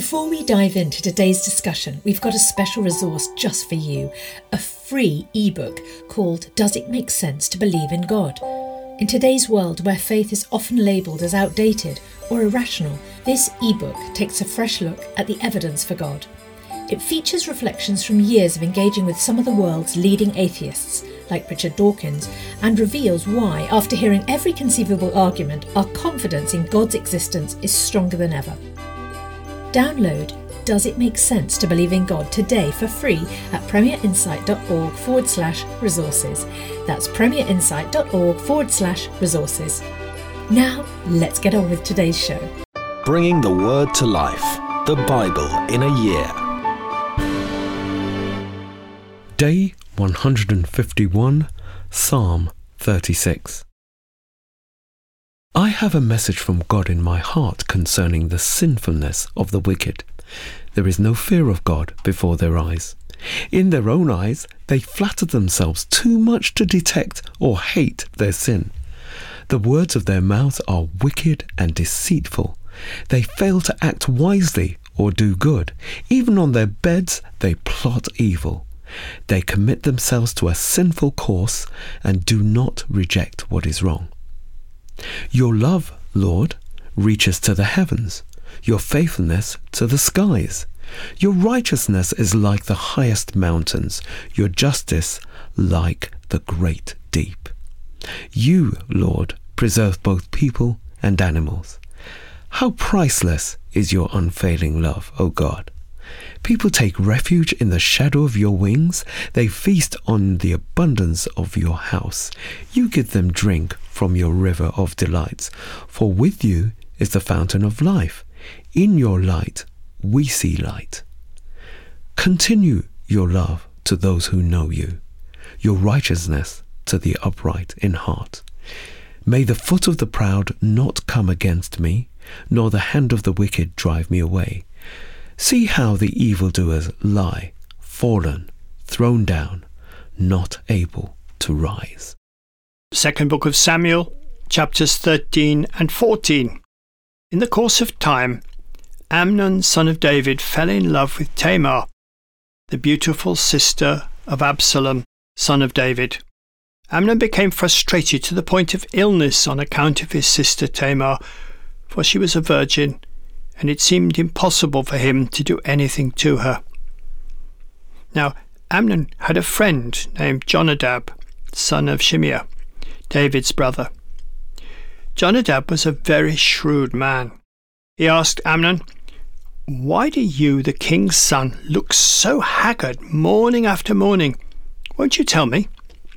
Before we dive into today's discussion, we've got a special resource just for you, a free ebook called Does It Make Sense to Believe in God? In today's world where faith is often labelled as outdated or irrational, this ebook takes a fresh look at the evidence for God. It features reflections from years of engaging with some of the world's leading atheists, like Richard Dawkins, and reveals why, after hearing every conceivable argument, our confidence in God's existence is stronger than ever. Download Does It Make Sense to Believe in God today for free at premierinsight.org/resources. That's premierinsight.org/resources. Now, let's get on with today's show. Bringing the Word to life, the Bible in a year. Day 151, Psalm 36. I have a message from God in my heart concerning the sinfulness of the wicked. There is no fear of God before their eyes. In their own eyes, they flatter themselves too much to detect or hate their sin. The words of their mouth are wicked and deceitful. They fail to act wisely or do good. Even on their beds, they plot evil. They commit themselves to a sinful course and do not reject what is wrong. Your love, Lord, reaches to the heavens, your faithfulness to the skies. Your righteousness is like the highest mountains, your justice like the great deep. You, Lord, preserve both people and animals. How priceless is your unfailing love, O God! People take refuge in the shadow of your wings. They feast on the abundance of your house. You give them drink from your river of delights. For with you is the fountain of life. In your light we see light. Continue your love to those who know you, your righteousness to the upright in heart. May the foot of the proud not come against me, nor the hand of the wicked drive me away. See how the evildoers lie, fallen, thrown down, not able to rise. Second book of Samuel, chapters 13 and 14. In the course of time, Amnon, son of David, fell in love with Tamar, the beautiful sister of Absalom, son of David. Amnon became frustrated to the point of illness on account of his sister Tamar, for she was a virgin, and it seemed impossible for him to do anything to her. Now, Amnon had a friend named Jonadab, son of Shimeah, David's brother. Jonadab was a very shrewd man. He asked Amnon, "Why do you, the king's son, look so haggard morning after morning? Won't you tell me?"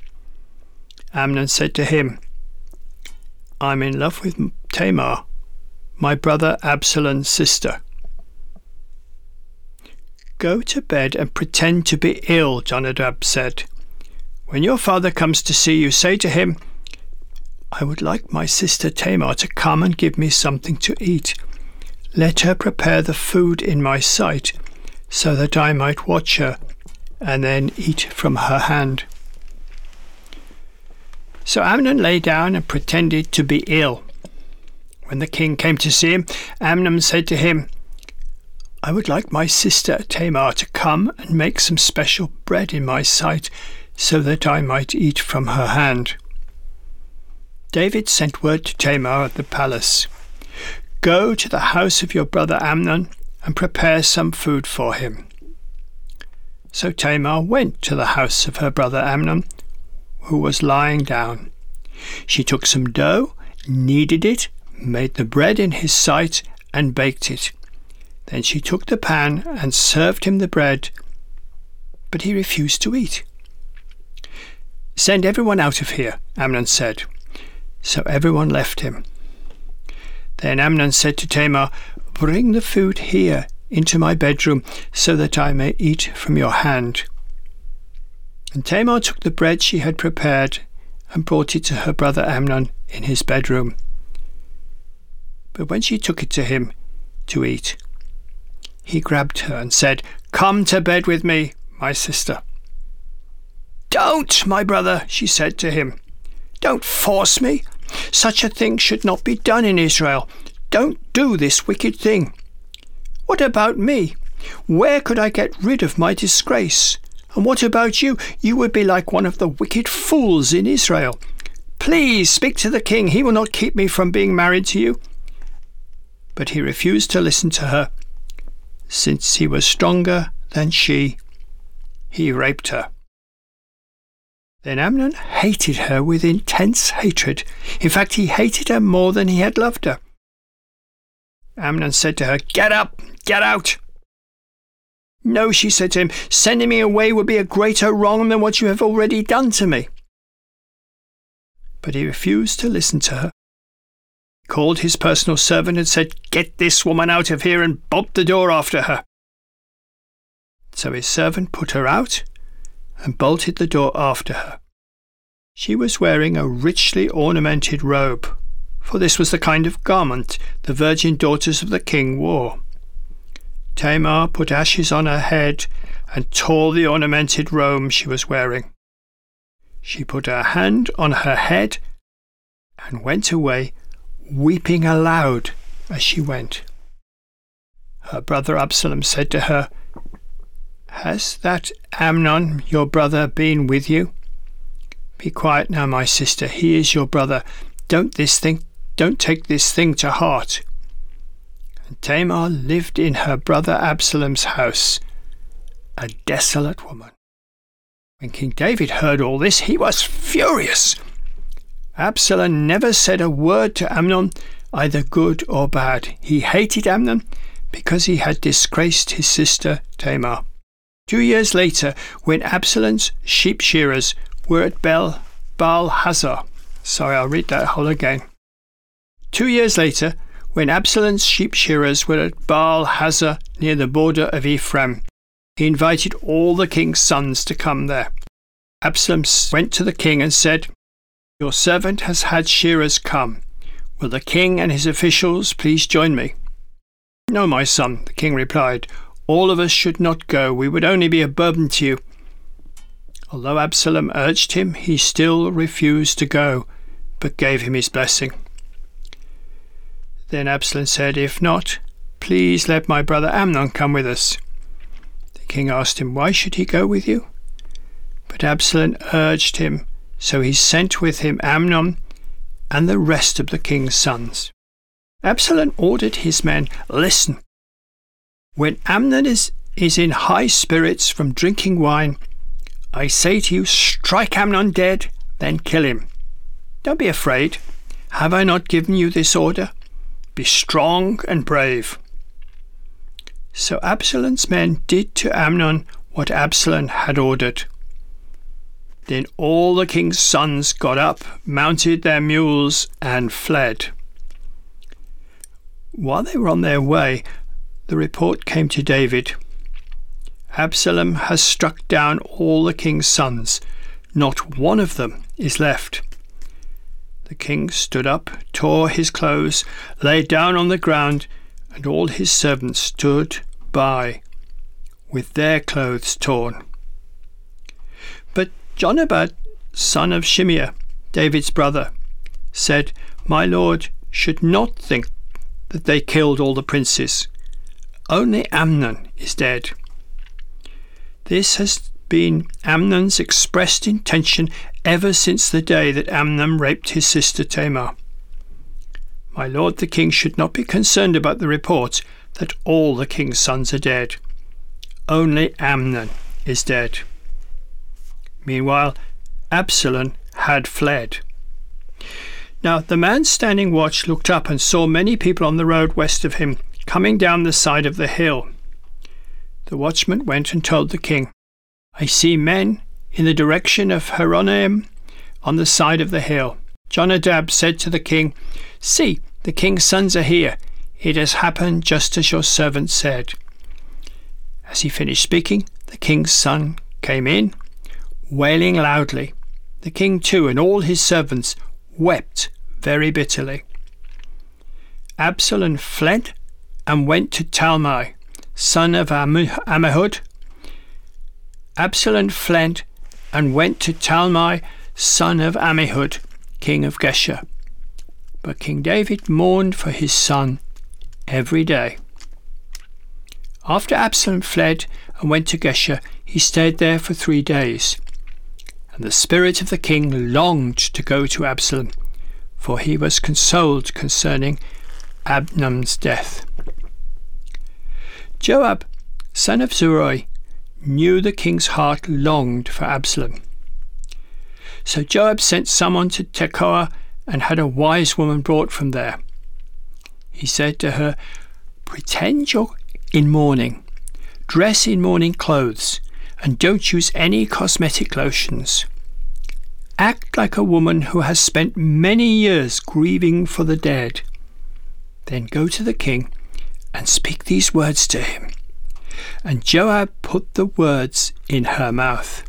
Amnon said to him, "I'm in love with Tamar, my brother Absalom's sister." "Go to bed and pretend to be ill," Jonadab said. "When your father comes to see you, say to him, 'I would like my sister Tamar to come and give me something to eat. Let her prepare the food in my sight, so that I might watch her, and then eat from her hand.'" So Amnon lay down and pretended to be ill. When the king came to see him, Amnon said to him, "I would like my sister Tamar to come and make some special bread in my sight, so that I might eat from her hand." David sent word to Tamar at the palace, "Go to the house of your brother Amnon and prepare some food for him." So Tamar went to the house of her brother Amnon, who was lying down. She took some dough, kneaded it, made the bread in his sight, and baked it. Then she took the pan and served him the bread, but he refused to eat. "Send everyone out of here," Amnon said. So everyone left him. Then Amnon said to Tamar, "Bring the food here into my bedroom, so that I may eat from your hand." And Tamar took the bread she had prepared and brought it to her brother Amnon in his bedroom. But when she took it to him to eat, he grabbed her and said, "Come to bed with me, my sister." "Don't, my brother," she said to him. "Don't force me. Such a thing should not be done in Israel. Don't do this wicked thing. What about me? Where could I get rid of my disgrace? And what about you? You would be like one of the wicked fools in Israel. Please speak to the king. He will not keep me from being married to you." But he refused to listen to her. Since he was stronger than she, he raped her. Then Amnon hated her with intense hatred. In fact, he hated her more than he had loved her. Amnon said to her, "Get up, get out." "No," she said to him, "sending me away would be a greater wrong than what you have already done to me." But he refused to listen to her. He called his personal servant and said, "Get this woman out of here," and bolted the door after her. So his servant put her out and bolted the door after her. She was wearing a richly ornamented robe, for this was the kind of garment the virgin daughters of the king wore. Tamar put ashes on her head and tore the ornamented robe she was wearing. She put her hand on her head and went away, weeping aloud as she went. Her brother Absalom said to her, "Has that Amnon, your brother, been with you?" "Be quiet now, my sister. He is your brother. Don't take this thing to heart." And Tamar lived in her brother Absalom's house, a desolate woman. When King David heard all this, he was furious. Absalom never said a word to Amnon, either good or bad. He hated Amnon because he had disgraced his sister Tamar. 2 years later, when Absalom's sheep shearers were at Baal Hazor. I'll read that whole again. 2 years later, when Absalom's sheep shearers were at Baal Hazor near the border of Ephraim, he invited all the king's sons to come there. Absalom went to the king and said, "Your servant has had shearers come. Will the king and his officials please join me?" "No, my son," the king replied. "All of us should not go. We would only be a burden to you." Although Absalom urged him, he still refused to go, but gave him his blessing. Then Absalom said, "If not, please let my brother Amnon come with us." The king asked him, "Why should he go with you?" But Absalom urged him, so he sent with him Amnon and the rest of the king's sons. Absalom ordered his men, "Listen, when Amnon is in high spirits from drinking wine, I say to you, strike Amnon dead, then kill him. Don't be afraid. Have I not given you this order? Be strong and brave." So Absalom's men did to Amnon what Absalom had ordered. Then all the king's sons got up, mounted their mules, and fled. While they were on their way, the report came to David, "Absalom has struck down all the king's sons. Not one of them is left." The king stood up, tore his clothes, lay down on the ground, and all his servants stood by, with their clothes torn. But Jonadab, son of Shimeah, David's brother, said, "My lord should not think that they killed all the princes. Only Amnon is dead." This has been Amnon's expressed intention ever since the day that Amnon raped his sister Tamar. My lord the king should not be concerned about the report that all the king's sons are dead. Only Amnon is dead. Meanwhile, Absalom had fled. Now the man standing watch looked up and saw many people on the road west of him, coming down the side of the hill. The watchman went and told the king, "I see men in the direction of Horonaim on the side of the hill." Jonadab said to the king, "See, the king's sons are here. It has happened just as your servant said." As he finished speaking, the king's son came in, wailing loudly. The king too and all his servants wept very bitterly. Absalom fled and went to Talmai, son of Ammihud. Absalom fled and went to Talmai, son of Ammihud, king of Geshur. But King David mourned for his son every day. After Absalom fled and went to Geshur, he stayed there for 3 days. And the spirit of the king longed to go to Absalom, for he was consoled concerning Amnon's death. Joab, son of Zeruiah, knew the king's heart longed for Absalom. So Joab sent someone to Tekoa and had a wise woman brought from there. He said to her, "Pretend you're in mourning, dress in mourning clothes, and don't use any cosmetic lotions. Act like a woman who has spent many years grieving for the dead. Then go to the king and speak these words to him." And Joab put the words in her mouth.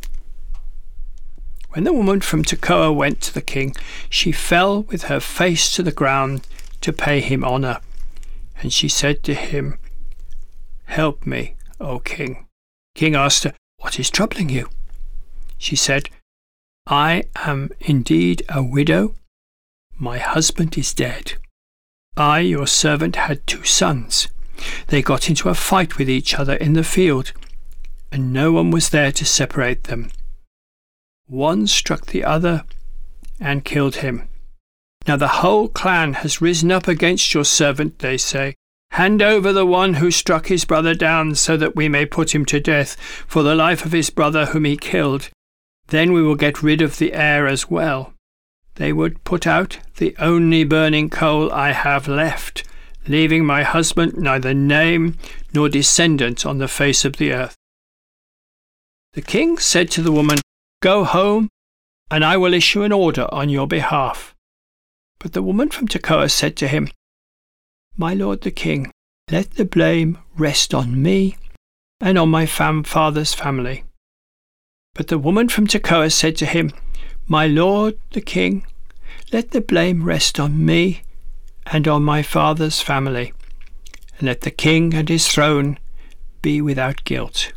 When the woman from Tekoa went to the king, she fell with her face to the ground to pay him honour. And she said to him, "Help me, O king." King asked her, "What is troubling you?" She said, "I am indeed a widow. My husband is dead. I, your servant, had 2 sons. They got into a fight with each other in the field, and no one was there to separate them. One struck the other and killed him. Now the whole clan has risen up against your servant, they say. Hand over the one who struck his brother down, so that we may put him to death for the life of his brother whom he killed. Then we will get rid of the heir as well. They would put out the only burning coal I have left, leaving my husband neither name nor descendant on the face of the earth." The king said to the woman, "Go home, and I will issue an order on your behalf." But the woman from Tekoa said to him, "My lord the king, let the blame rest on me and on my father's family." But the woman from Tekoa said to him, "My lord the king, let the blame rest on me and on my father's family, and let the king and his throne be without guilt."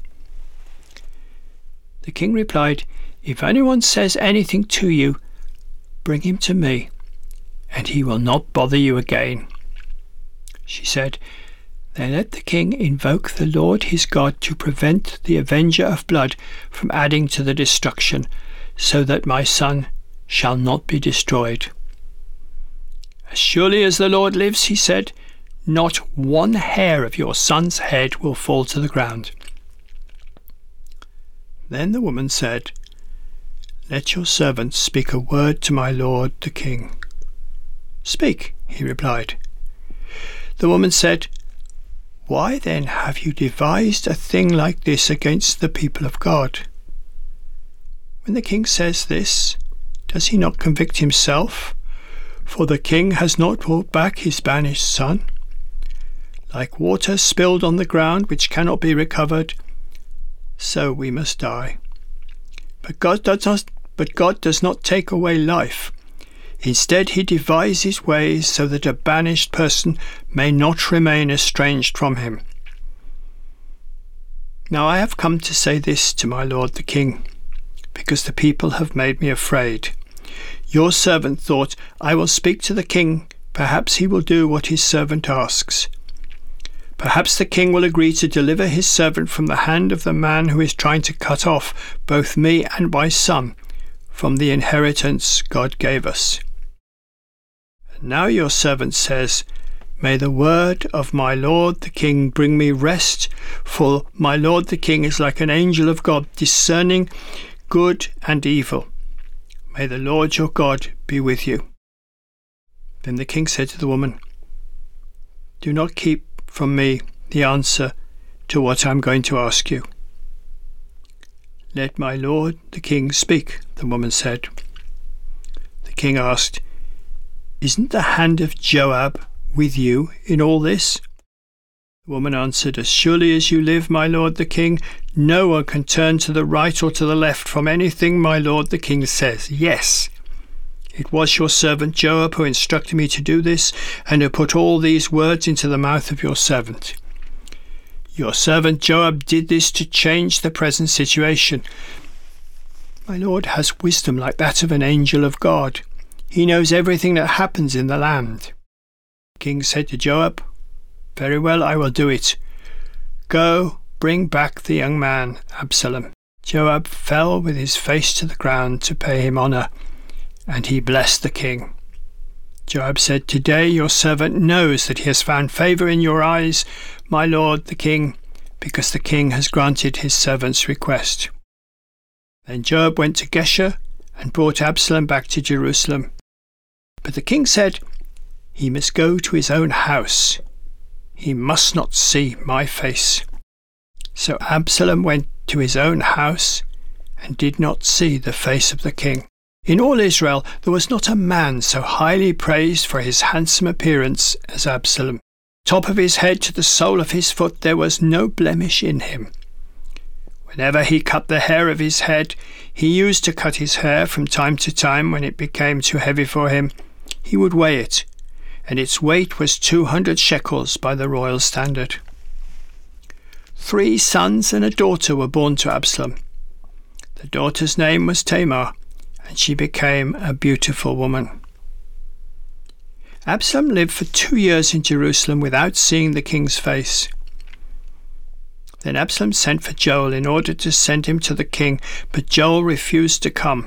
The king replied, "If anyone says anything to you, bring him to me, and he will not bother you again." She said, "Then let the king invoke the Lord his God to prevent the avenger of blood from adding to the destruction, so that my son shall not be destroyed." "As surely as the Lord lives," he said, "not one hair of your son's head will fall to the ground." Then the woman said, "Let your servant speak a word to my lord the king." "Speak," he replied. The woman said, "Why then have you devised a thing like this against the people of God? When the king says this, does he not convict himself? For the king has not brought back his banished son. Like water spilled on the ground which cannot be recovered, so we must die. But God does not take away life. Instead, he devises ways so that a banished person may not remain estranged from him. Now I have come to say this to my lord the king, because the people have made me afraid. Your servant thought, I will speak to the king. Perhaps he will do what his servant asks. Perhaps the king will agree to deliver his servant from the hand of the man who is trying to cut off both me and my son from the inheritance God gave us. And now your servant says, May the word of my lord the king bring me rest, for my lord the king is like an angel of God, discerning good and evil. May the Lord your God be with you." Then the king said to the woman, "Do not keep from me the answer to what I am going to ask you." "Let my lord the king speak," the woman said. The king asked, "Isn't the hand of Joab with you in all this?" The woman answered, "As surely as you live, my lord the king, no one can turn to the right or to the left from anything my lord the king says. Yes, it was your servant Joab who instructed me to do this, and who put all these words into the mouth of your servant. Your servant Joab did this to change the present situation. My lord has wisdom like that of an angel of God. He knows everything that happens in the land." The king said to Joab, "Very well, I will do it. Go, bring back the young man, Absalom." Joab fell with his face to the ground to pay him honour, and he blessed the king. Joab said, "Today your servant knows that he has found favour in your eyes, my lord the king, because the king has granted his servant's request." Then Joab went to Geshur and brought Absalom back to Jerusalem. But the king said, "He must go to his own house. He must not see my face." So Absalom went to his own house and did not see the face of the king. In all Israel there was not a man so highly praised for his handsome appearance as Absalom. Top of his head to the sole of his foot there was no blemish in him. Whenever he cut the hair of his head, he used to cut his hair from time to time when it became too heavy for him. He would weigh it, and its weight was 200 shekels by the royal standard. 3 sons and a daughter were born to Absalom. The daughter's name was Tamar, and she became a beautiful woman. Absalom lived for 2 years in Jerusalem without seeing the king's face. Then Absalom sent for Joel in order to send him to the king, but Joel refused to come.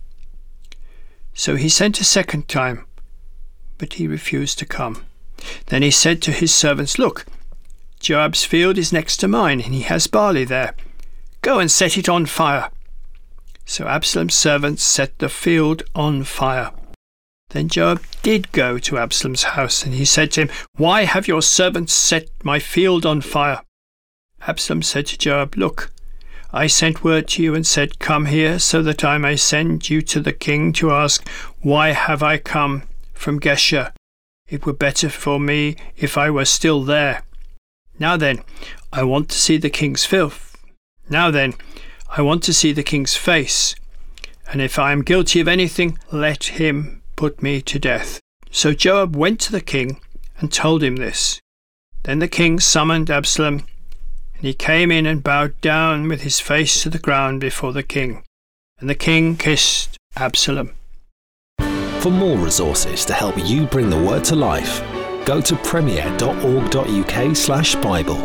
So he sent a second time, but he refused to come. Then he said to his servants, "Look, Joab's field is next to mine, and he has barley there. Go and set it on fire." So Absalom's servants set the field on fire. Then Joab did go to Absalom's house, and he said to him, "Why have your servants set my field on fire?" Absalom said to Joab, "Look, I sent word to you and said, 'Come here, so that I may send you to the king to ask, why have I come from Geshur? It were better for me if I were still there. Now then, I want to see the king's filth. Now then, I want to see the king's face, and if I am guilty of anything, let him put me to death." So Joab went to the king and told him this. Then the king summoned Absalom, and he came in and bowed down with his face to the ground before the king. And the king kissed Absalom. For more resources to help you bring the word to life, go to premier.org.uk/Bible.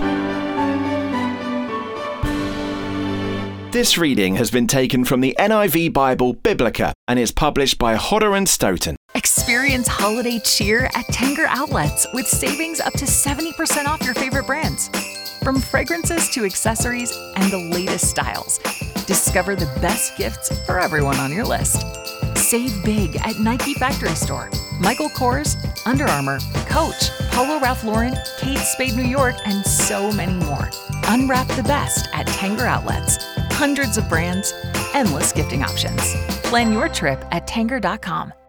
This reading has been taken from the NIV Bible Biblica and is published by Hodder and Stoughton. Experience holiday cheer at Tanger Outlets with savings up to 70% off your favorite brands. From fragrances to accessories and the latest styles, discover the best gifts for everyone on your list. Save big at Nike Factory Store, Michael Kors, Under Armour, Coach, Polo Ralph Lauren, Kate Spade New York, and so many more. Unwrap the best at Tanger Outlets. Hundreds of brands, endless gifting options. Plan your trip at Tanger.com.